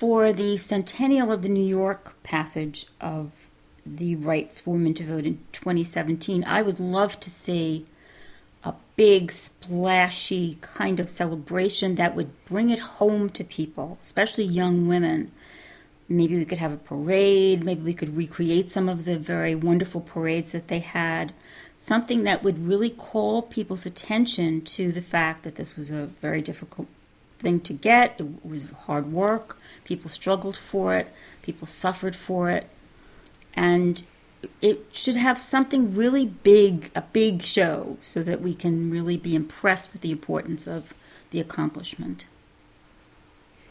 for the centennial of the New York passage of the right for women to vote in 2017, I would love to see a big, splashy kind of celebration that would bring it home to people, especially young women. Maybe we could have a parade. Maybe we could recreate some of the very wonderful parades that they had. Something that would really call people's attention to the fact that this was a very difficult thing to get. It was hard work. People struggled for it. People suffered for it. And it should have something really big, a big show, so that we can really be impressed with the importance of the accomplishment.